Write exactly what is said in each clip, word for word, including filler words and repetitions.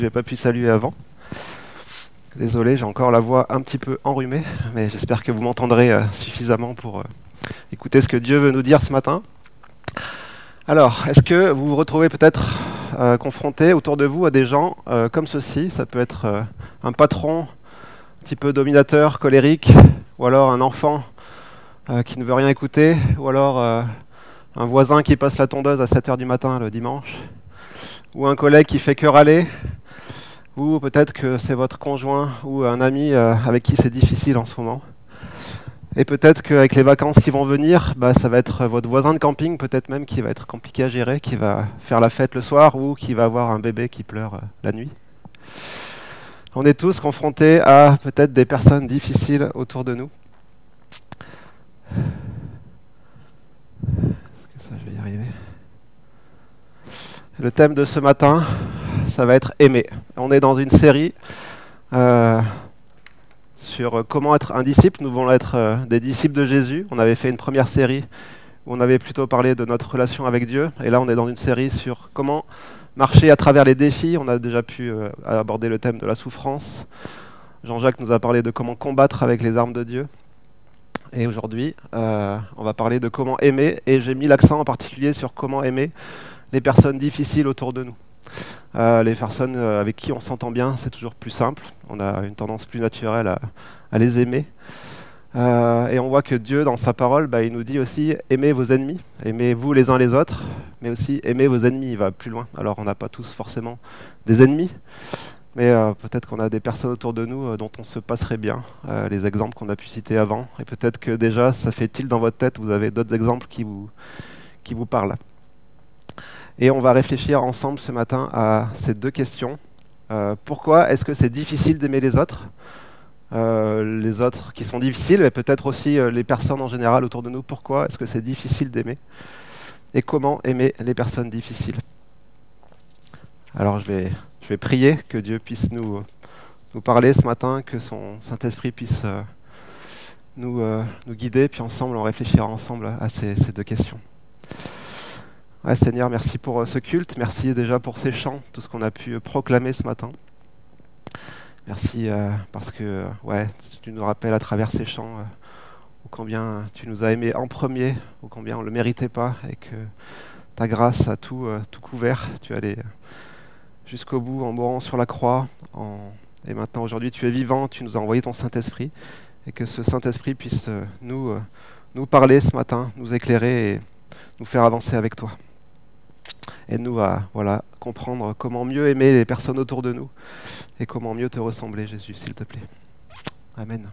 J'ai pas pu saluer avant. Désolé, j'ai encore la voix un petit peu enrhumée, mais j'espère que vous m'entendrez euh, suffisamment pour euh, écouter ce que Dieu veut nous dire ce matin. Alors, est-ce que vous vous retrouvez peut-être euh, confronté autour de vous à des gens euh, comme ceci? Ça peut être euh, un patron un petit peu dominateur, colérique, ou alors un enfant euh, qui ne veut rien écouter, ou alors euh, un voisin qui passe la tondeuse à sept heures du matin le dimanche, ou un collègue qui fait que râler, ou peut-être que c'est votre conjoint ou un ami euh, avec qui c'est difficile en ce moment. Et peut-être qu'avec les vacances qui vont venir, bah, ça va être votre voisin de camping, peut-être même qui va être compliqué à gérer, qui va faire la fête le soir ou qui va avoir un bébé qui pleure euh, la nuit. On est tous confrontés à peut-être des personnes difficiles autour de nous. Est-ce que ça, je vais y arriver? Le thème de ce matin, ça va être aimer. On est dans une série euh, sur comment être un disciple. Nous voulons être euh, des disciples de Jésus. On avait fait une première série où on avait plutôt parlé de notre relation avec Dieu. Et là, on est dans une série sur comment marcher à travers les défis. On a déjà pu euh, aborder le thème de la souffrance. Jean-Jacques nous a parlé de comment combattre avec les armes de Dieu. Et aujourd'hui, euh, on va parler de comment aimer. Et j'ai mis l'accent en particulier sur comment aimer les personnes difficiles autour de nous. Euh, les personnes euh, avec qui on s'entend bien, c'est toujours plus simple. On a une tendance plus naturelle à, à les aimer. Euh, et on voit que Dieu, dans sa parole, bah, il nous dit aussi « aimez vos ennemis, aimez-vous les uns les autres, mais aussi aimez vos ennemis ». Il va plus loin. Alors on n'a pas tous forcément des ennemis, mais euh, peut-être qu'on a des personnes autour de nous euh, dont on se passerait bien, euh, les exemples qu'on a pu citer avant. Et peut-être que déjà, ça fait tilt dans votre tête, vous avez d'autres exemples qui vous, qui vous parlent. Et on va réfléchir ensemble ce matin à ces deux questions. Euh, pourquoi est-ce que c'est difficile d'aimer les autres ? euh, Les autres qui sont difficiles, mais peut-être aussi euh, les personnes en général autour de nous. Pourquoi est-ce que c'est difficile d'aimer ? Et comment aimer les personnes difficiles ? Alors je vais, je vais prier que Dieu puisse nous, nous parler ce matin, que son Saint-Esprit puisse euh, nous, euh, nous guider, puis ensemble on réfléchira ensemble à ces, ces deux questions. Ouais, Seigneur, merci pour ce culte, merci déjà pour ces chants, tout ce qu'on a pu proclamer ce matin. Merci euh, parce que euh, ouais, tu nous rappelles à travers ces chants euh, ô combien tu nous as aimés en premier, ô combien on ne le méritait pas et que ta grâce a tout, euh, tout couvert. Tu es allé jusqu'au bout en mourant sur la croix en... et maintenant aujourd'hui tu es vivant, tu nous as envoyé ton Saint-Esprit et que ce Saint-Esprit puisse euh, nous, euh, nous parler ce matin, nous éclairer et nous faire avancer avec toi. Aide-nous à voilà, comprendre comment mieux aimer les personnes autour de nous et comment mieux te ressembler, Jésus, s'il te plaît. Amen.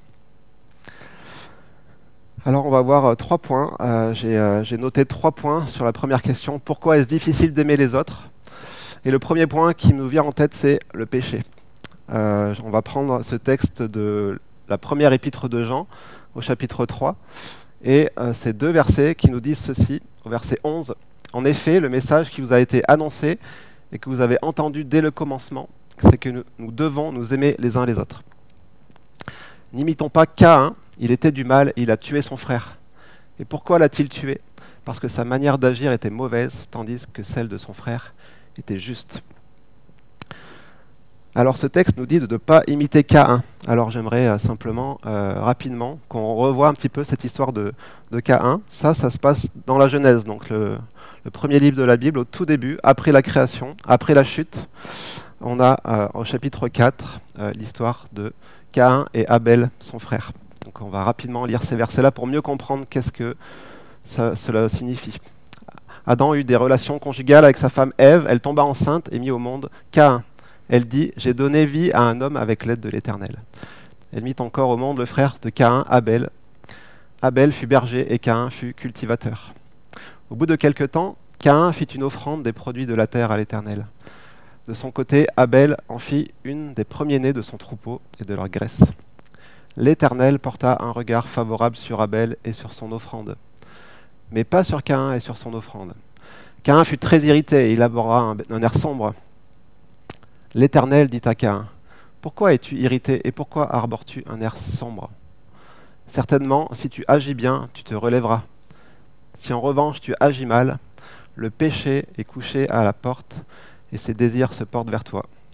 Alors, on va voir euh, trois points. Euh, j'ai, euh, j'ai noté trois points sur la première question. Pourquoi est-ce difficile d'aimer les autres ? Et le premier point qui nous vient en tête, c'est le péché. Euh, on va prendre ce texte de la première épître de Jean, au chapitre trois, et euh, ces deux versets qui nous disent ceci, au verset onze. En effet, le message qui vous a été annoncé et que vous avez entendu dès le commencement, c'est que nous, nous devons nous aimer les uns les autres. N'imitons pas Caïn, il était du mal et il a tué son frère. Et pourquoi l'a-t-il tué ? Parce que sa manière d'agir était mauvaise, tandis que celle de son frère était juste. Alors ce texte nous dit de ne pas imiter Caïn. Alors j'aimerais euh, simplement, euh, rapidement, qu'on revoie un petit peu cette histoire de, de Caïn. Ça, ça se passe dans la Genèse, donc le, le premier livre de la Bible, au tout début, après la création, après la chute. On a euh, au chapitre quatre euh, l'histoire de Caïn et Abel, son frère. Donc on va rapidement lire ces versets-là pour mieux comprendre qu'est-ce que ça, cela signifie. Adam eut des relations conjugales avec sa femme Ève, elle tomba enceinte et mit au monde Caïn. Elle dit « J'ai donné vie à un homme avec l'aide de l'Éternel ». Elle mit encore au monde le frère de Caïn, Abel. Abel fut berger et Caïn fut cultivateur. Au bout de quelque temps, Caïn fit une offrande des produits de la terre à l'Éternel. De son côté, Abel en fit une des premiers-nés de son troupeau et de leur graisse. L'Éternel porta un regard favorable sur Abel et sur son offrande, mais pas sur Caïn et sur son offrande. Caïn fut très irrité et il aborda un, un air sombre. L'Éternel dit à Caïn, « Pourquoi es-tu irrité et pourquoi arbores-tu un air sombre ? Certainement, si tu agis bien, tu te relèveras. Si en revanche tu agis mal, le péché est couché à la porte et ses désirs se portent vers toi.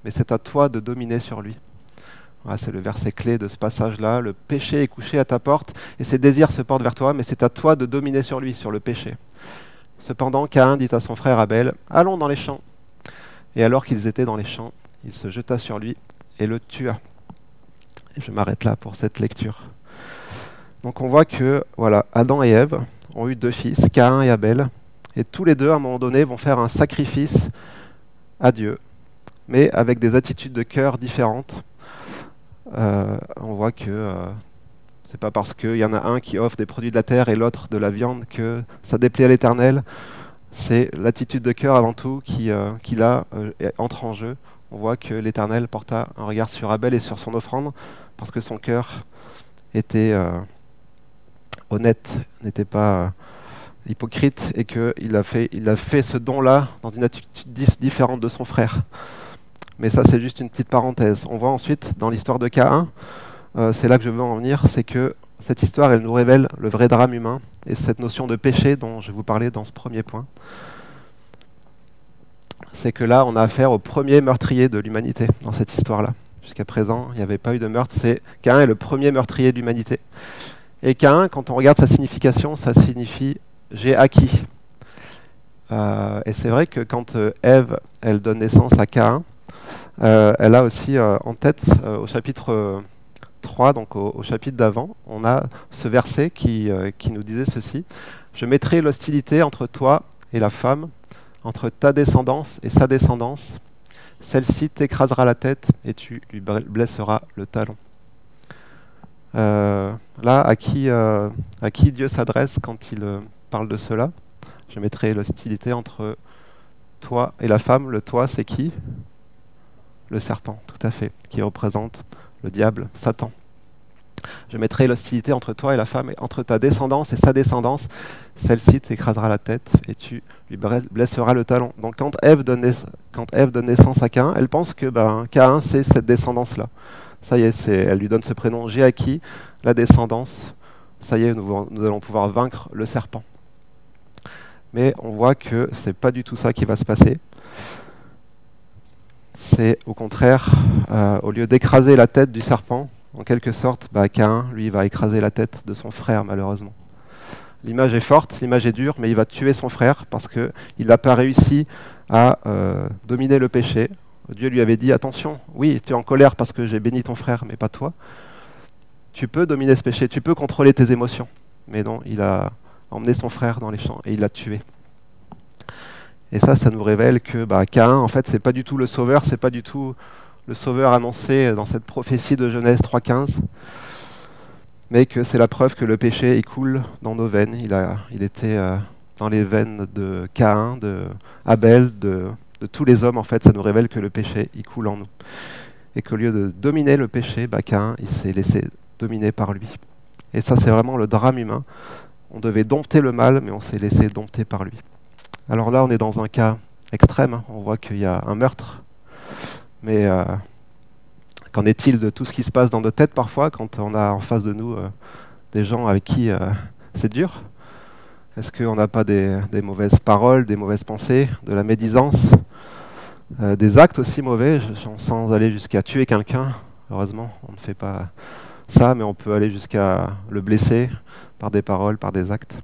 mais c'est à toi de dominer sur lui. Voilà, c'est le verset clé de ce passage-là. Le péché est couché à ta porte, et ses désirs se portent vers toi, mais c'est à toi de dominer sur lui, sur le péché. Cependant, Caïn dit à son frère Abel, « Allons dans les champs. » Et alors qu'ils étaient dans les champs, il se jeta sur lui et le tua. Et je m'arrête là pour cette lecture. Donc on voit que voilà, Adam et Ève ont eu deux fils, Caïn et Abel, et tous les deux, à un moment donné, vont faire un sacrifice à Dieu, mais avec des attitudes de cœur différentes. Euh, on voit que euh, c'est pas parce qu'il y en a un qui offre des produits de la terre et l'autre de la viande que ça déplaît à l'Éternel. C'est l'attitude de cœur avant tout qui, euh, qui là euh, entre en jeu. On voit que l'Éternel porta un regard sur Abel et sur son offrande parce que son cœur était euh, honnête, n'était pas euh, hypocrite et qu'il a fait, il a fait ce don-là dans une attitude différente de son frère. Mais ça, c'est juste une petite parenthèse. On voit ensuite dans l'histoire de Caïn, euh, c'est là que je veux en venir, c'est que cette histoire, elle nous révèle le vrai drame humain et cette notion de péché dont je vous parlais dans ce premier point. C'est que là, on a affaire au premier meurtrier de l'humanité dans cette histoire-là. Jusqu'à présent, il n'y avait pas eu de meurtre. C'est Caïn est le premier meurtrier de l'humanité. Et Caïn, quand on regarde sa signification, ça signifie « j'ai acquis ». Euh, et c'est vrai que quand euh, Ève, elle donne naissance à Caïn, euh, elle a aussi euh, en tête, euh, au chapitre euh, trois, donc au, au chapitre d'avant, on a ce verset qui, euh, qui nous disait ceci. « Je mettrai l'hostilité entre toi et la femme, entre ta descendance et sa descendance. Celle-ci t'écrasera la tête et tu lui blesseras le talon. » Euh, là, à qui, euh, à qui Dieu s'adresse quand il euh, parle de cela? Je mettrai l'hostilité entre toi et la femme. Le toi, c'est qui? Le serpent, tout à fait, qui représente le diable, Satan. Je mettrai l'hostilité entre toi et la femme, et entre ta descendance et sa descendance. Celle-ci t'écrasera la tête et tu lui blesseras le talon. Donc quand Ève donne, naiss- quand Ève donne naissance à Caïn, elle pense que ben, Caïn, c'est cette descendance-là. Ça y est, c'est, elle lui donne ce prénom. J'ai acquis la descendance. Ça y est, nous, nous allons pouvoir vaincre le serpent. Mais on voit que c'est pas du tout ça qui va se passer. C'est au contraire, euh, au lieu d'écraser la tête du serpent, en quelque sorte, bah, Caïn, lui, va écraser la tête de son frère, malheureusement. L'image est forte, l'image est dure, mais il va tuer son frère parce qu'il n'a pas réussi à euh, dominer le péché. Dieu lui avait dit, attention, oui, tu es en colère parce que j'ai béni ton frère, mais pas toi. Tu peux dominer ce péché, tu peux contrôler tes émotions. Mais non, il a emmené son frère dans les champs et il l'a tué. Et ça, ça nous révèle que bah, Caïn, en fait, c'est pas du tout le sauveur, c'est pas du tout le sauveur annoncé dans cette prophétie de Genèse trois quinze, mais que c'est la preuve que le péché il coule dans nos veines. Il, a, il était euh, dans les veines de Caïn, de Abel, de, de tous les hommes. En fait, ça nous révèle que le péché il coule en nous. Et qu'au lieu de dominer le péché, bah, Caïn il s'est laissé dominer par lui. Et ça, c'est vraiment le drame humain. On devait dompter le mal, mais on s'est laissé dompter par lui. Alors là, on est dans un cas extrême. On voit qu'il y a un meurtre. Mais euh, qu'en est-il de tout ce qui se passe dans nos têtes parfois, quand on a en face de nous euh, des gens avec qui euh, c'est dur? Est-ce qu'on n'a pas des, des mauvaises paroles, des mauvaises pensées, de la médisance, euh, des actes aussi mauvais, sans aller jusqu'à tuer quelqu'un? Heureusement, on ne fait pas ça, mais on peut aller jusqu'à le blesser par des paroles, par des actes.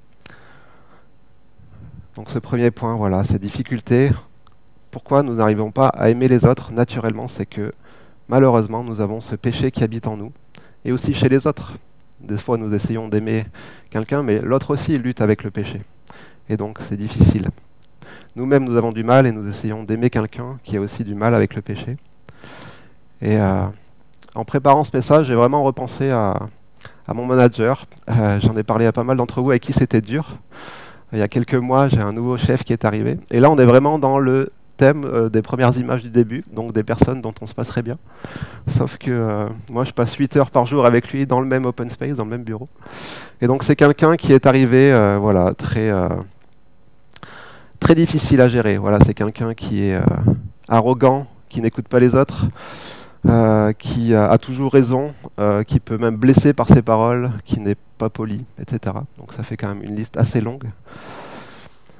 Donc ce premier point, voilà, ces difficultés. Pourquoi nous n'arrivons pas à aimer les autres naturellement? C'est que malheureusement, nous avons ce péché qui habite en nous, et aussi chez les autres. Des fois, nous essayons d'aimer quelqu'un, mais l'autre aussi il lutte avec le péché. Et donc, c'est difficile. Nous-mêmes, nous avons du mal, et nous essayons d'aimer quelqu'un qui a aussi du mal avec le péché. Et euh, en préparant ce message, j'ai vraiment repensé à, à mon manager. Euh, j'en ai parlé à pas mal d'entre vous avec qui c'était dur. Il y a quelques mois, j'ai un nouveau chef qui est arrivé. Et là, on est vraiment dans le thème euh, des premières images du début, donc des personnes dont on se passerait bien. Sauf que euh, moi, je passe huit heures par jour avec lui dans le même open space, dans le même bureau. Et donc, c'est quelqu'un qui est arrivé, euh, voilà, très, euh, très difficile à gérer. Voilà, c'est quelqu'un qui est euh, arrogant, qui n'écoute pas les autres, euh, qui a, a toujours raison, euh, qui peut même blesser par ses paroles, qui n'est pas poli, et cetera. Donc, ça fait quand même une liste assez longue.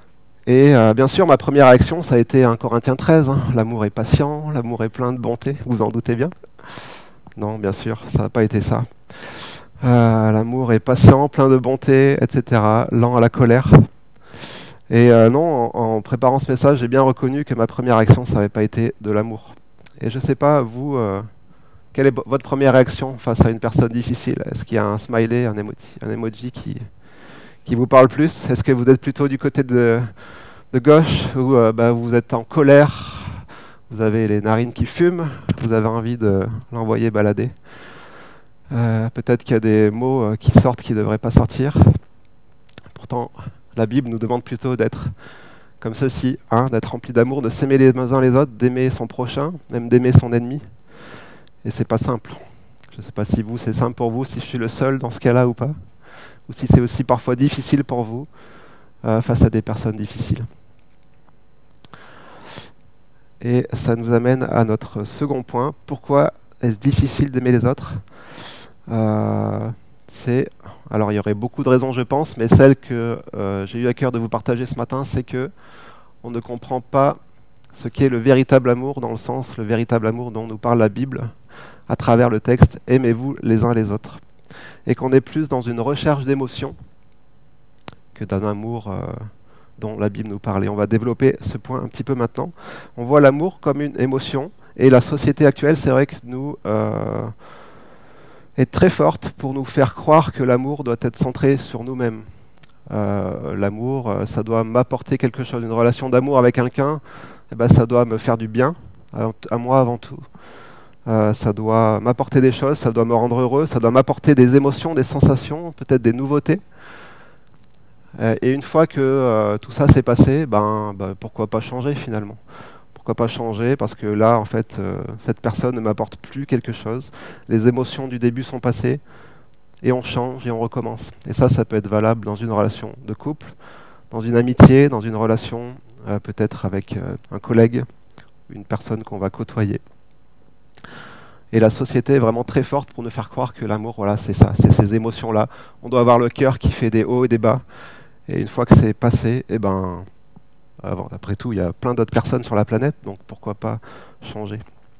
Et euh, bien sûr, ma première réaction, ça a été un Corinthiens treize, hein. L'amour est patient, l'amour est plein de bonté, vous en doutez bien? Non, bien sûr, ça n'a pas été ça. Euh, l'amour est patient, plein de bonté, et cetera, lent à la colère. Et euh, non, en, en préparant ce message, j'ai bien reconnu que ma première réaction, ça n'avait pas été de l'amour. Et je ne sais pas, vous, euh, quelle est b- votre première réaction face à une personne difficile? Est-ce qu'il y a un smiley, un emoji, un emoji qui, qui vous parle plus? Est-ce que vous êtes plutôt du côté de, de gauche, où euh, bah, vous êtes en colère, vous avez les narines qui fument, vous avez envie de l'envoyer balader? Euh, peut-être qu'il y a des mots euh, qui sortent qui ne devraient pas sortir. Pourtant, la Bible nous demande plutôt d'être comme ceci, hein, d'être rempli d'amour, de s'aimer les uns les autres, d'aimer son prochain, même d'aimer son ennemi. Et c'est pas simple. Je ne sais pas si vous, c'est simple pour vous, si je suis le seul dans ce cas-là ou pas, ou si c'est aussi parfois difficile pour vous euh, face à des personnes difficiles. Et ça nous amène à notre second point. Pourquoi est-ce difficile d'aimer les autres? euh, C'est, alors il y aurait beaucoup de raisons, je pense, mais celle que euh, j'ai eu à cœur de vous partager ce matin, c'est que on ne comprend pas ce qu'est le véritable amour, dans le sens, le véritable amour dont nous parle la Bible, à travers le texte « Aimez-vous les uns les autres ». Et qu'on est plus dans une recherche d'émotion que d'un amour euh, dont la Bible nous parle. Et on va développer ce point un petit peu maintenant. On voit l'amour comme une émotion, et la société actuelle, c'est vrai que nous euh, est très forte pour nous faire croire que l'amour doit être centré sur nous-mêmes. Euh, l'amour, euh, ça doit m'apporter quelque chose. Une relation d'amour avec quelqu'un, eh ben, ça doit me faire du bien, à, à moi avant tout. Euh, ça doit m'apporter des choses, ça doit me rendre heureux, ça doit m'apporter des émotions, des sensations, peut-être des nouveautés. Euh, et une fois que euh, tout ça s'est passé, ben, ben, pourquoi pas changer finalement? Pourquoi pas changer? Parce que là, en fait, euh, cette personne ne m'apporte plus quelque chose. Les émotions du début sont passées. Et on change et on recommence. Et ça, ça peut être valable dans une relation de couple, dans une amitié, dans une relation euh, peut-être avec euh, un collègue, une personne qu'on va côtoyer. Et la société est vraiment très forte pour nous faire croire que l'amour, voilà, c'est ça, c'est ces émotions-là. On doit avoir le cœur qui fait des hauts et des bas. Et une fois que c'est passé, eh ben, avant, après tout, il y a plein d'autres personnes sur la planète, donc pourquoi pas changer?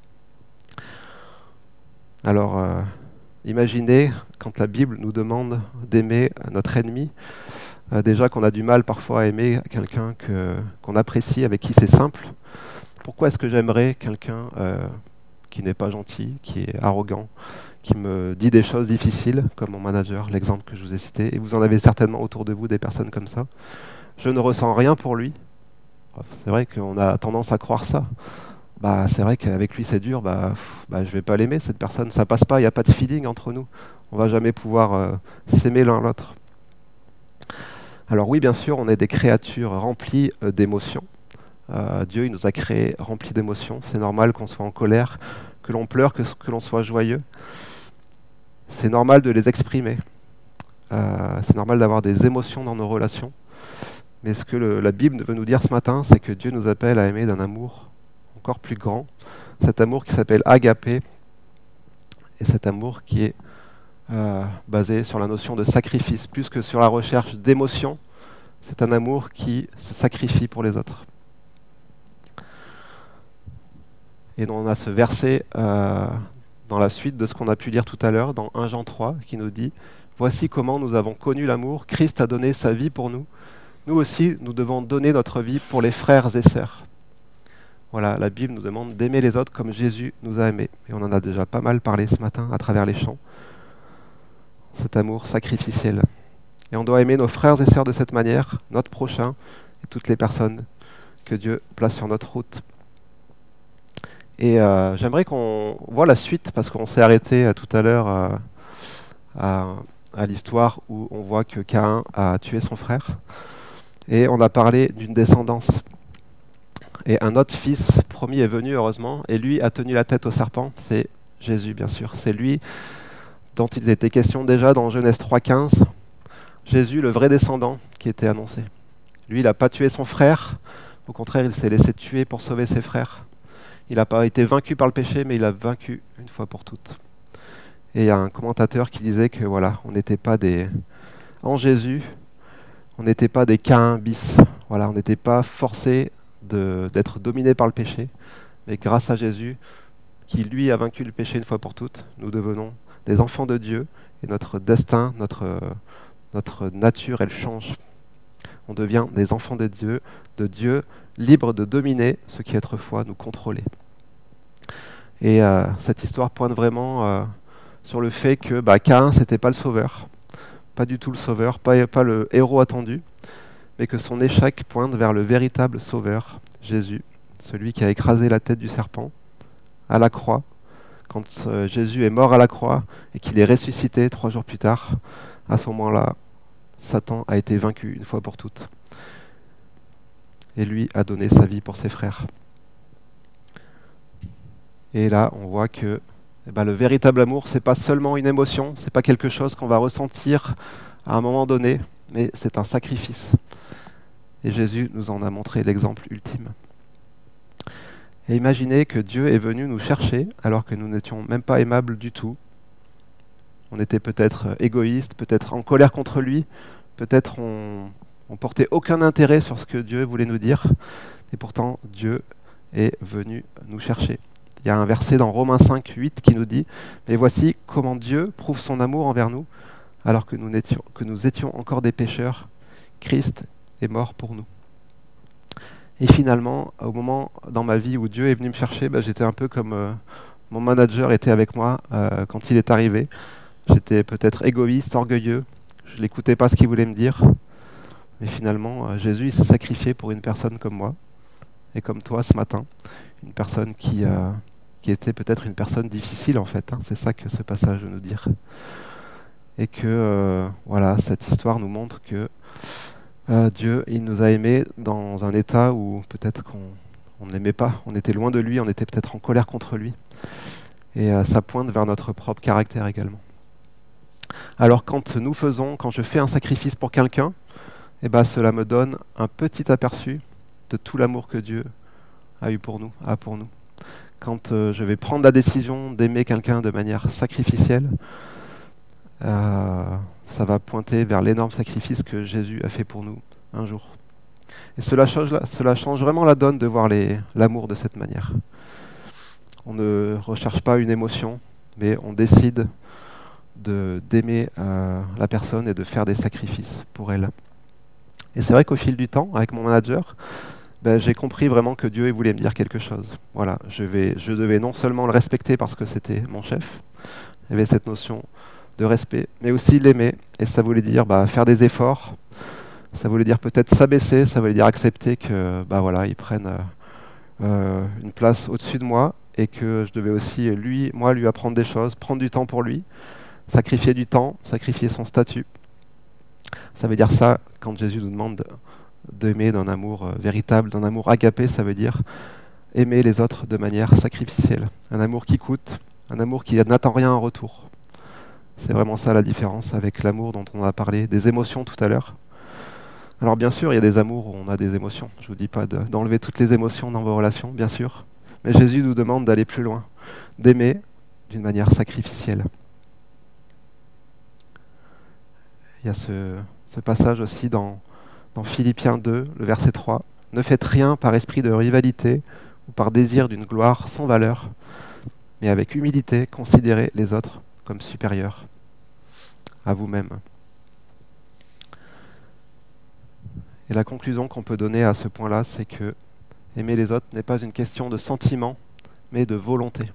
Alors, euh, imaginez quand la Bible nous demande d'aimer notre ennemi, euh, déjà qu'on a du mal parfois à aimer quelqu'un que, qu'on apprécie, avec qui c'est simple. Pourquoi est-ce que j'aimerais quelqu'un euh, qui n'est pas gentil, qui est arrogant, qui me dit des choses difficiles, comme mon manager, l'exemple que je vous ai cité, et vous en avez certainement autour de vous des personnes comme ça. Je ne ressens rien pour lui. C'est vrai qu'on a tendance à croire ça. Bah, c'est vrai qu'avec lui c'est dur, bah, pff, bah, je vais pas l'aimer cette personne, ça passe pas, il n'y a pas de feeling entre nous. On va jamais pouvoir euh, s'aimer l'un l'autre. Alors oui, bien sûr, on est des créatures remplies euh, d'émotions. Euh, Dieu, il nous a créés remplis d'émotions. C'est normal qu'on soit en colère, que l'on pleure, que, que l'on soit joyeux. C'est normal de les exprimer. Euh, c'est normal d'avoir des émotions dans nos relations. Mais ce que le, la Bible veut nous dire ce matin, c'est que Dieu nous appelle à aimer d'un amour encore plus grand. Cet amour qui s'appelle agapé. Et cet amour qui est euh, basé sur la notion de sacrifice, plus que sur la recherche d'émotions. C'est un amour qui se sacrifie pour les autres. Et on a ce verset euh, dans la suite de ce qu'on a pu lire tout à l'heure, dans un Jean trois, qui nous dit « Voici comment nous avons connu l'amour. Christ a donné sa vie pour nous. Nous aussi, nous devons donner notre vie pour les frères et sœurs. » Voilà, la Bible nous demande d'aimer les autres comme Jésus nous a aimés. Et on en a déjà pas mal parlé ce matin à travers les chants. Cet amour sacrificiel. Et on doit aimer nos frères et sœurs de cette manière, notre prochain et toutes les personnes que Dieu place sur notre route. Et euh, j'aimerais qu'on voit la suite, parce qu'on s'est arrêté euh, tout à l'heure euh, à, à l'histoire où on voit que Caïn a tué son frère. Et on a parlé d'une descendance. Et un autre fils promis est venu, heureusement, et lui a tenu la tête au serpent. C'est Jésus, bien sûr. C'est lui dont il était question déjà dans Genèse trois quinze. Jésus, le vrai descendant qui était annoncé. Lui, il n'a pas tué son frère. Au contraire, il s'est laissé tuer pour sauver ses frères. Il n'a pas été vaincu par le péché, mais il a vaincu une fois pour toutes. Et il y a un commentateur qui disait que voilà, on n'était pas des... En Jésus, on On n'était pas des Caïns bis. Voilà, on n'était pas forcés de, d'être dominés par le péché. Mais grâce à Jésus, qui lui a vaincu le péché une fois pour toutes, nous devenons des enfants de Dieu et notre destin, notre, notre nature, elle change. On devient des enfants de Dieu, de Dieu, libres de dominer ce qui autrefois nous contrôlait. Et euh, cette histoire pointe vraiment euh, sur le fait que bah, Caïn, c'était pas le sauveur, pas du tout le sauveur, pas, pas le héros attendu, mais que son échec pointe vers le véritable sauveur, Jésus, celui qui a écrasé la tête du serpent à la croix. Quand euh, Jésus est mort à la croix et qu'il est ressuscité trois jours plus tard, à ce moment-là, Satan a été vaincu une fois pour toutes. Et lui a donné sa vie pour ses frères. Et là, on voit que eh ben, le véritable amour, c'est pas seulement une émotion, c'est pas quelque chose qu'on va ressentir à un moment donné, mais c'est un sacrifice. Et Jésus nous en a montré l'exemple ultime. Et imaginez que Dieu est venu nous chercher alors que nous n'étions même pas aimables du tout. On était peut-être égoïstes, peut-être en colère contre lui, peut-être on, on portait aucun intérêt sur ce que Dieu voulait nous dire. Et pourtant, Dieu est venu nous chercher. Il y a un verset dans Romains cinq, huit qui nous dit « Mais voici comment Dieu prouve son amour envers nous, alors que nous, n'étions, que nous étions encore des pécheurs. Christ est mort pour nous. » Et finalement, au moment dans ma vie où Dieu est venu me chercher, bah, j'étais un peu comme euh, mon manager était avec moi euh, quand il est arrivé. J'étais peut-être égoïste, orgueilleux, je n'écoutais pas ce qu'il voulait me dire. Mais finalement, euh, Jésus il s'est sacrifié pour une personne comme moi, et comme toi ce matin, une personne qui, euh, qui était peut-être une personne difficile en fait. Hein, c'est ça que ce passage veut nous dire. Et que euh, voilà, cette histoire nous montre que euh, Dieu, il nous a aimés dans un état où peut-être qu'on on ne l'aimait pas, on était loin de lui, on était peut-être en colère contre lui. Et euh, ça pointe vers notre propre caractère également. Alors quand nous faisons, quand je fais un sacrifice pour quelqu'un, eh ben, cela me donne un petit aperçu de tout l'amour que Dieu a eu pour nous, a pour nous. Quand euh, je vais prendre la décision d'aimer quelqu'un de manière sacrificielle, euh, ça va pointer vers l'énorme sacrifice que Jésus a fait pour nous un jour. Et cela change, cela change vraiment la donne de voir les, l'amour de cette manière. On ne recherche pas une émotion, mais on décide de, d'aimer euh, la personne et de faire des sacrifices pour elle. Et c'est vrai qu'au fil du temps, avec mon manager, ben, j'ai compris vraiment que Dieu voulait me dire quelque chose. Voilà, je, vais, je devais non seulement le respecter parce que c'était mon chef, il y avait cette notion de respect, mais aussi l'aimer. Et ça voulait dire bah, faire des efforts, ça voulait dire peut-être s'abaisser, ça voulait dire accepter que bah, voilà, il prenne euh, une place au-dessus de moi et que je devais aussi, lui, moi, lui apprendre des choses, prendre du temps pour lui, sacrifier du temps, sacrifier son statut. Ça veut dire ça, quand Jésus nous demande d'aimer d'un amour véritable, d'un amour agapé, ça veut dire aimer les autres de manière sacrificielle. Un amour qui coûte, un amour qui n'attend rien en retour. C'est vraiment ça la différence avec l'amour dont on a parlé, des émotions tout à l'heure. Alors bien sûr, il y a des amours où on a des émotions. Je ne vous dis pas de, d'enlever toutes les émotions dans vos relations, bien sûr. Mais Jésus nous demande d'aller plus loin, d'aimer d'une manière sacrificielle. Il y a ce, ce passage aussi dans, dans Philippiens deux, le verset trois. « Ne faites rien par esprit de rivalité ou par désir d'une gloire sans valeur, mais avec humilité, considérez les autres comme supérieurs à vous-même. » Et la conclusion qu'on peut donner à ce point-là, c'est que aimer les autres n'est pas une question de sentiment, mais de volonté.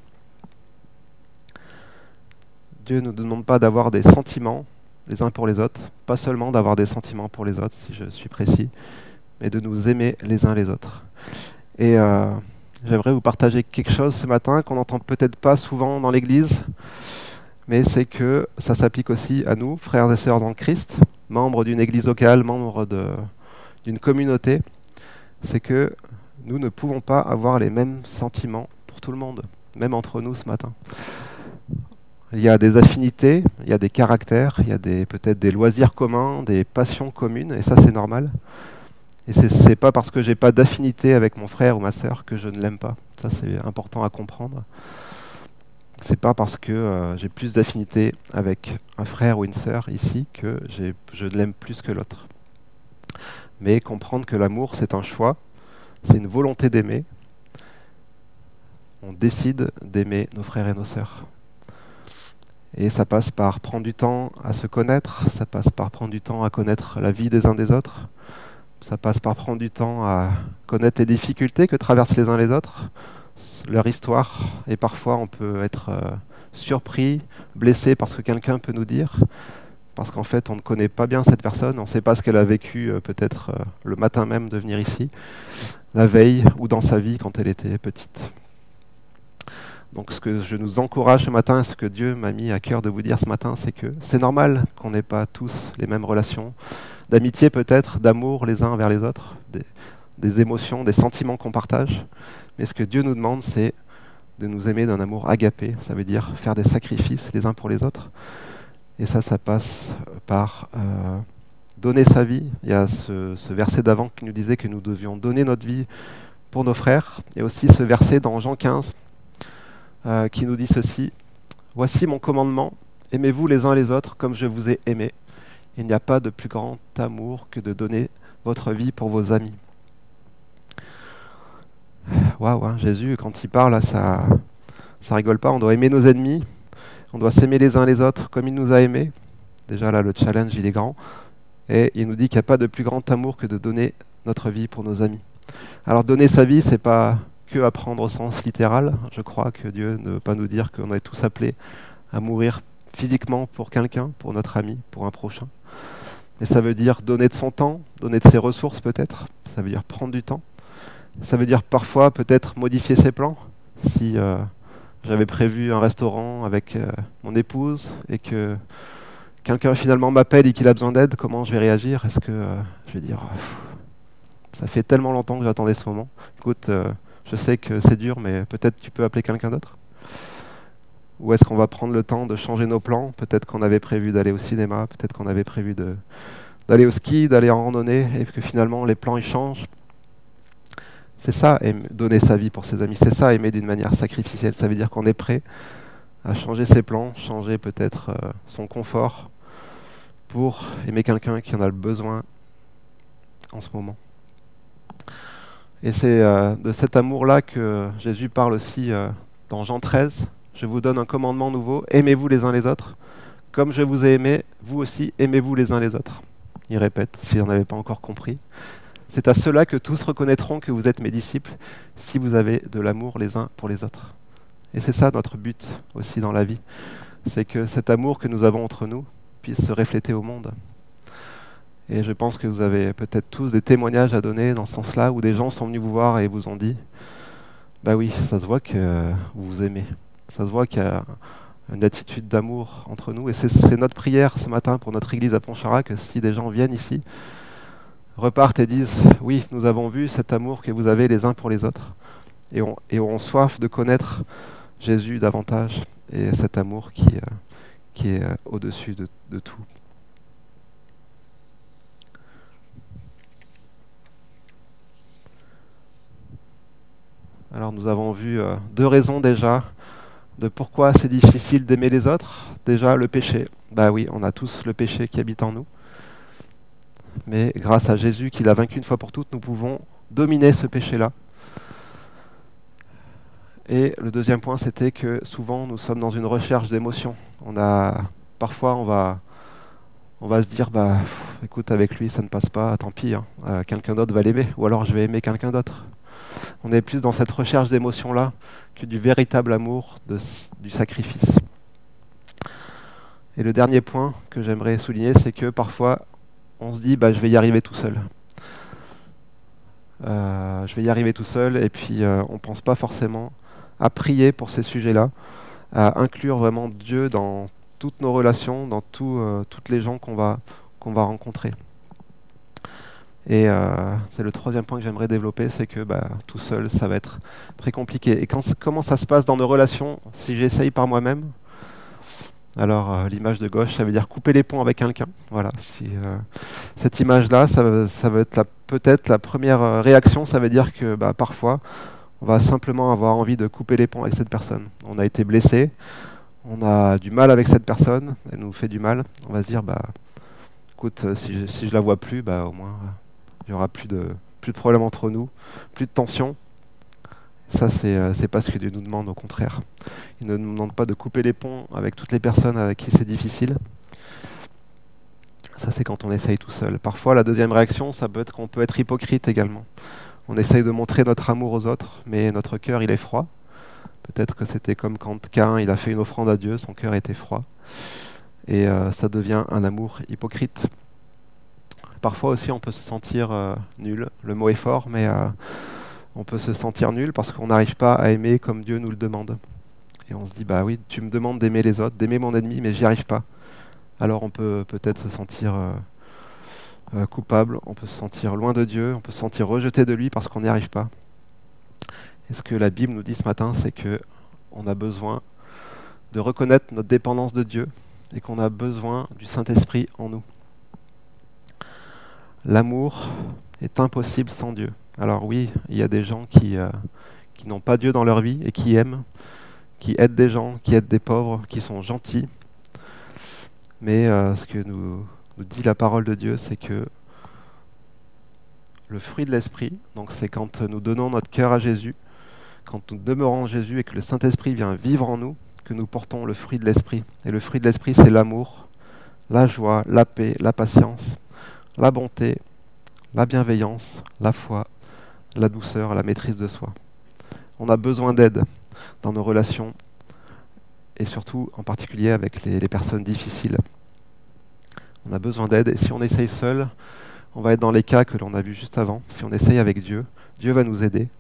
Dieu ne nous demande pas d'avoir des sentiments les uns pour les autres, pas seulement d'avoir des sentiments pour les autres, si je suis précis, mais de nous aimer les uns les autres. Et euh, j'aimerais vous partager quelque chose ce matin qu'on n'entend peut-être pas souvent dans l'Église, mais c'est que ça s'applique aussi à nous, frères et sœurs dans le Christ, membres d'une église locale, membres de, d'une communauté. C'est que nous ne pouvons pas avoir les mêmes sentiments pour tout le monde, même entre nous ce matin. Il y a des affinités, il y a des caractères, il y a des, peut-être des loisirs communs, des passions communes, et ça c'est normal. Et c'est, c'est pas parce que j'ai pas d'affinité avec mon frère ou ma sœur que je ne l'aime pas. Ça c'est important à comprendre. C'est pas parce que euh, j'ai plus d'affinité avec un frère ou une sœur ici que j'ai, je l'aime plus que l'autre. mais comprendre que l'amour, c'est un choix, c'est une volonté d'aimer. On décide d'aimer nos frères et nos sœurs. Et ça passe par prendre du temps à se connaître, ça passe par prendre du temps à connaître la vie des uns des autres, ça passe par prendre du temps à connaître les difficultés que traversent les uns les autres, leur histoire, et parfois on peut être euh, surpris, blessé par ce que quelqu'un peut nous dire, parce qu'en fait on ne connaît pas bien cette personne, on ne sait pas ce qu'elle a vécu euh, peut-être euh, le matin même de venir ici, la veille ou dans sa vie quand elle était petite. Donc ce que je nous encourage ce matin, ce que Dieu m'a mis à cœur de vous dire ce matin, c'est que c'est normal qu'on n'ait pas tous les mêmes relations, d'amitié peut-être, d'amour les uns vers les autres, des, des émotions, des sentiments qu'on partage. Mais ce que Dieu nous demande, c'est de nous aimer d'un amour agapé. Ça veut dire faire des sacrifices les uns pour les autres. Et ça, ça passe par euh, donner sa vie. Il y a ce, ce verset d'avant qui nous disait que nous devions donner notre vie pour nos frères. Et aussi ce verset dans Jean quinze euh, qui nous dit ceci. « Voici mon commandement, aimez-vous les uns les autres comme je vous ai aimé. Il n'y a pas de plus grand amour que de donner votre vie pour vos amis. » Waouh, hein, Jésus, quand il parle, ça, ça rigole pas. On doit aimer nos ennemis, on doit s'aimer les uns les autres comme il nous a aimés. Déjà là, le challenge, il est grand. Et il nous dit qu'il n'y a pas de plus grand amour que de donner notre vie pour nos amis. Alors donner sa vie, c'est pas que à prendre au sens littéral. Je crois que Dieu ne veut pas nous dire qu'on est tous appelés à mourir physiquement pour quelqu'un, pour notre ami, pour un prochain. Mais ça veut dire donner de son temps, donner de ses ressources peut-être. Ça veut dire prendre du temps. Ça veut dire parfois peut-être modifier ses plans. Si euh, j'avais prévu un restaurant avec euh, mon épouse et que quelqu'un finalement m'appelle et qu'il a besoin d'aide, comment je vais réagir? Est-ce que euh, je vais dire pff, ça fait tellement longtemps que j'attendais ce moment. Écoute, euh, je sais que c'est dur, mais peut-être tu peux appeler quelqu'un d'autre? Ou est-ce qu'on va prendre le temps de changer nos plans? Peut-être qu'on avait prévu d'aller au cinéma, peut-être qu'on avait prévu de, d'aller au ski, d'aller en randonnée, et que finalement les plans ils changent. C'est ça, aimer, donner sa vie pour ses amis. C'est ça, aimer d'une manière sacrificielle. Ça veut dire qu'on est prêt à changer ses plans, changer peut-être euh, son confort pour aimer quelqu'un qui en a le besoin en ce moment. Et c'est euh, de cet amour-là que Jésus parle aussi euh, dans Jean treize. Je vous donne un commandement nouveau, aimez-vous les uns les autres. Comme je vous ai aimé, vous aussi, aimez-vous les uns les autres. Il répète, si vous n'en avez pas encore compris. C'est à cela que tous reconnaîtront que vous êtes mes disciples, si vous avez de l'amour les uns pour les autres. Et c'est ça notre but aussi dans la vie. C'est que cet amour que nous avons entre nous puisse se refléter au monde. Et je pense que vous avez peut-être tous des témoignages à donner dans ce sens-là, où des gens sont venus vous voir et vous ont dit « Bah oui, ça se voit que vous vous aimez. Ça se voit qu'il y a une attitude d'amour entre nous. » Et c'est, c'est notre prière ce matin pour notre église à Pontcharrat, que si des gens viennent ici, repartent et disent « Oui, nous avons vu cet amour que vous avez les uns pour les autres. » Et on, et on soif de connaître Jésus davantage, et cet amour qui, euh, qui est euh, au-dessus de, de tout. Alors nous avons vu euh, deux raisons déjà de pourquoi c'est difficile d'aimer les autres. Déjà le péché. Bah oui, on a tous le péché qui habite en nous. Mais grâce à Jésus qui l'a vaincu une fois pour toutes, nous pouvons dominer ce péché-là. Et le deuxième point, c'était que souvent nous sommes dans une recherche d'émotions. On a parfois on va on va se dire bah pff, écoute, avec lui ça ne passe pas, tant pis, hein, euh, quelqu'un d'autre va l'aimer, ou alors je vais aimer quelqu'un d'autre. On est plus dans cette recherche d'émotions-là que du véritable amour, de, du sacrifice. Et le dernier point que j'aimerais souligner, c'est que parfois, on se dit bah, « je vais y arriver tout seul euh, ». Je vais y arriver tout seul, et puis euh, on ne pense pas forcément à prier pour ces sujets-là, à inclure vraiment Dieu dans toutes nos relations, dans tout, euh, toutes les gens qu'on va, qu'on va rencontrer. Et euh, c'est le troisième point que j'aimerais développer, c'est que bah, tout seul, ça va être très compliqué. Et quand, comment ça se passe dans nos relations si j'essaye par moi-même? Alors euh, l'image de gauche, ça veut dire couper les ponts avec quelqu'un. Voilà. Si, euh, cette image-là, ça, ça va être la, peut-être la première réaction. Ça veut dire que bah, parfois, on va simplement avoir envie de couper les ponts avec cette personne. On a été blessé, on a du mal avec cette personne, elle nous fait du mal. On va se dire, bah, écoute, si je, si je la vois plus, bah, au moins... il n'y aura plus de, plus de problèmes entre nous, plus de tension. Ça, c'est, euh, c'est pas ce que Dieu nous demande, au contraire. Il ne nous demande pas de couper les ponts avec toutes les personnes avec qui c'est difficile. Ça, c'est quand on essaye tout seul. Parfois, la deuxième réaction, ça peut être qu'on peut être hypocrite également. On essaye de montrer notre amour aux autres, mais notre cœur, il est froid. Peut-être que c'était comme quand Caïn, il a fait une offrande à Dieu, son cœur était froid. Et euh, ça devient un amour hypocrite. Parfois aussi, on peut se sentir euh, nul. Le mot est fort, mais euh, on peut se sentir nul parce qu'on n'arrive pas à aimer comme Dieu nous le demande. Et on se dit, bah oui, tu me demandes d'aimer les autres, d'aimer mon ennemi, mais j'y arrive pas. Alors on peut peut-être se sentir euh, euh, coupable, on peut se sentir loin de Dieu, on peut se sentir rejeté de lui parce qu'on n'y arrive pas. Et ce que la Bible nous dit ce matin, c'est que on a besoin de reconnaître notre dépendance de Dieu et qu'on a besoin du Saint-Esprit en nous. L'amour est impossible sans Dieu. Alors oui, il y a des gens qui, euh, qui n'ont pas Dieu dans leur vie et qui aiment, qui aident des gens, qui aident des pauvres, qui sont gentils. Mais euh, ce que nous, nous dit la parole de Dieu, c'est que le fruit de l'Esprit, donc c'est quand nous donnons notre cœur à Jésus, quand nous demeurons en Jésus et que le Saint-Esprit vient vivre en nous, que nous portons le fruit de l'Esprit. Et le fruit de l'Esprit, c'est l'amour, la joie, la paix, la patience, la bonté, la bienveillance, la foi, la douceur, la maîtrise de soi. On a besoin d'aide dans nos relations et surtout en particulier avec les, les personnes difficiles. On a besoin d'aide et si on essaye seul, on va être dans les cas que l'on a vus juste avant. Si on essaye avec Dieu, Dieu va nous aider.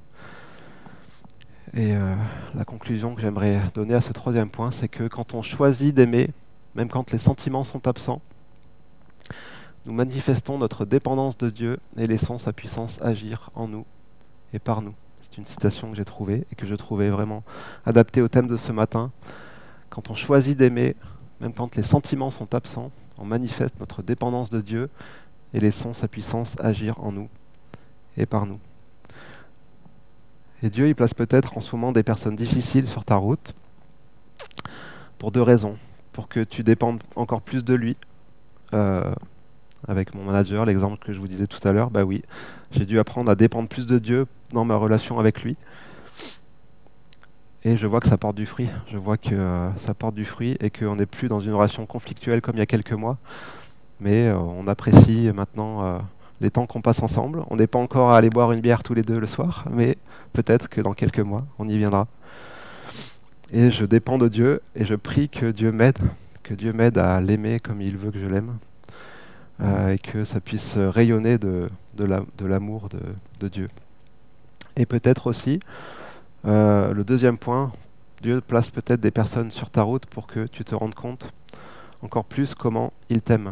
Et euh, la conclusion que j'aimerais donner à ce troisième point, c'est que quand on choisit d'aimer, même quand les sentiments sont absents, nous manifestons notre dépendance de Dieu et laissons sa puissance agir en nous et par nous. C'est une citation que j'ai trouvée et que je trouvais vraiment adaptée au thème de ce matin. Quand on choisit d'aimer, même quand les sentiments sont absents, on manifeste notre dépendance de Dieu et laissons sa puissance agir en nous et par nous. Et Dieu, il place peut-être en ce moment des personnes difficiles sur ta route pour deux raisons. Pour que tu dépendes encore plus de lui. Euh, avec mon manager, l'exemple que je vous disais tout à l'heure, bah oui, j'ai dû apprendre à dépendre plus de Dieu dans ma relation avec lui. Et je vois que ça porte du fruit. Je vois que euh, ça porte du fruit et qu'on n'est plus dans une relation conflictuelle comme il y a quelques mois. Mais euh, on apprécie maintenant euh, les temps qu'on passe ensemble. On n'est pas encore à aller boire une bière tous les deux le soir, mais peut-être que dans quelques mois, on y viendra. Et je dépends de Dieu et je prie que Dieu m'aide, que Dieu m'aide à l'aimer comme il veut que je l'aime. Euh, et que ça puisse rayonner de, de, la, de l'amour de, de Dieu. Et peut-être aussi, euh, le deuxième point, Dieu place peut-être des personnes sur ta route pour que tu te rendes compte encore plus comment il t'aime.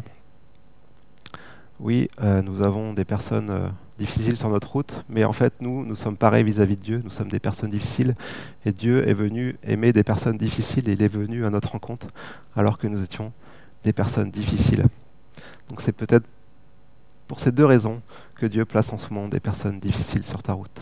Oui, euh, nous avons des personnes euh, difficiles sur notre route, mais en fait, nous, nous sommes pareils vis-à-vis de Dieu, nous sommes des personnes difficiles, et Dieu est venu aimer des personnes difficiles, et il est venu à notre rencontre, alors que nous étions des personnes difficiles. Donc c'est peut-être pour ces deux raisons que Dieu place en ce moment des personnes difficiles sur ta route.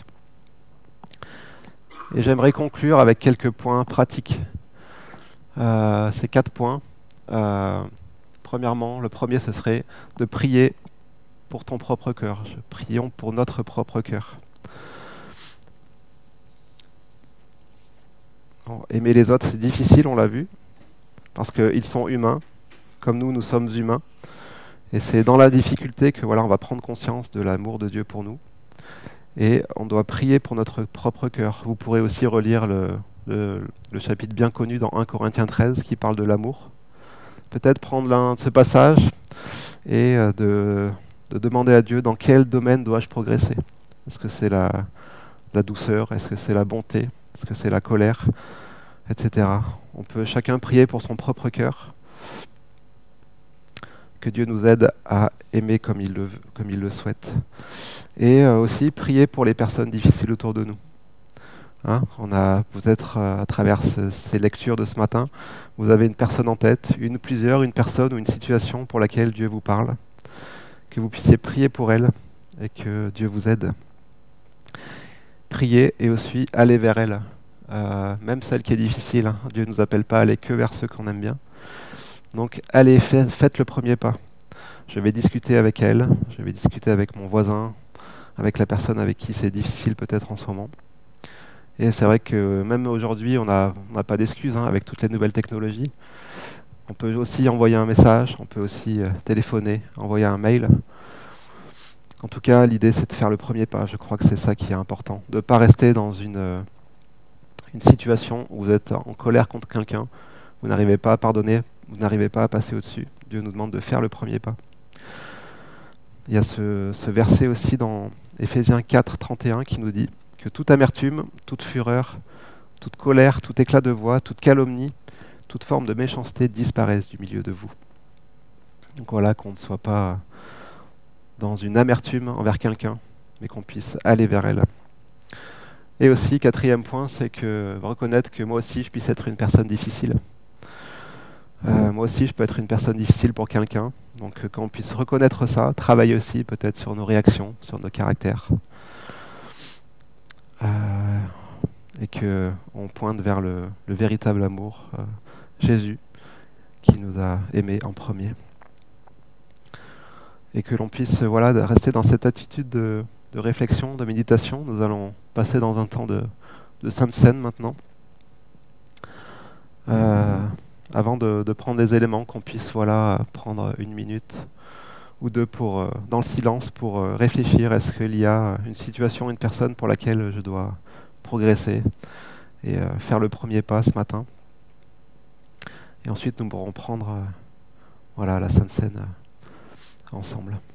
Et j'aimerais conclure avec quelques points pratiques. Euh, ces quatre points. Euh, premièrement, le premier, ce serait de prier pour ton propre cœur. Prions pour notre propre cœur. Bon, aimer les autres, c'est difficile, on l'a vu, parce qu'ils sont humains, comme nous, nous sommes humains. Et c'est dans la difficulté que voilà, on va prendre conscience de l'amour de Dieu pour nous. Et on doit prier pour notre propre cœur. Vous pourrez aussi relire le, le, le chapitre bien connu dans premier Corinthiens treize qui parle de l'amour. Peut-être prendre l'un de ce passage et de, de demander à Dieu dans quel domaine dois-je progresser. Est-ce que c'est la, la douceur? Est-ce que c'est la bonté? Est-ce que c'est la colère? Etc. On peut chacun prier pour son propre cœur. Que Dieu nous aide à aimer comme il le, comme il le souhaite. Et euh, aussi prier pour les personnes difficiles autour de nous. Hein, on a peut-être, euh, à travers ce, ces lectures de ce matin, vous avez une personne en tête, une, plusieurs, une personne ou une situation pour laquelle Dieu vous parle. Que vous puissiez prier pour elle et que Dieu vous aide. Prier et aussi aller vers elle. Euh, même celle qui est difficile. Hein. Dieu ne nous appelle pas à aller que vers ceux qu'on aime bien. Donc allez, faites le premier pas. Je vais discuter avec elle, je vais discuter avec mon voisin, avec la personne avec qui c'est difficile peut-être en ce moment. Et c'est vrai que même aujourd'hui, on n'a on n'a pas d'excuses hein, avec toutes les nouvelles technologies. On peut aussi envoyer un message, on peut aussi euh, téléphoner, envoyer un mail. En tout cas, l'idée, c'est de faire le premier pas. Je crois que c'est ça qui est important. De ne pas rester dans une, euh, une situation où vous êtes en colère contre quelqu'un, vous n'arrivez pas à pardonner, vous n'arrivez pas à passer au-dessus. Dieu nous demande de faire le premier pas. Il y a ce, ce verset aussi dans Éphésiens quatre, trente et un qui nous dit que toute amertume, toute fureur, toute colère, tout éclat de voix, toute calomnie, toute forme de méchanceté disparaissent du milieu de vous. Donc voilà, qu'on ne soit pas dans une amertume envers quelqu'un, mais qu'on puisse aller vers elle. Et aussi, quatrième point, c'est que reconnaître que moi aussi, je puisse être une personne difficile. Euh, moi aussi, je peux être une personne difficile pour quelqu'un. Donc, euh, qu'on puisse reconnaître ça, travailler aussi peut-être sur nos réactions, sur nos caractères. Euh, et qu'on pointe vers le, le véritable amour, euh, Jésus, qui nous a aimés en premier. Et que l'on puisse voilà, rester dans cette attitude de, de réflexion, de méditation. Nous allons passer dans un temps de, de Sainte Seine maintenant. Euh, avant de, de prendre des éléments, qu'on puisse voilà, prendre une minute ou deux pour, euh, dans le silence pour euh, réfléchir. Est-ce qu'il y a une situation, une personne pour laquelle je dois progresser et euh, faire le premier pas ce matin. Et ensuite, nous pourrons prendre euh, voilà, la Sainte Seine euh, ensemble.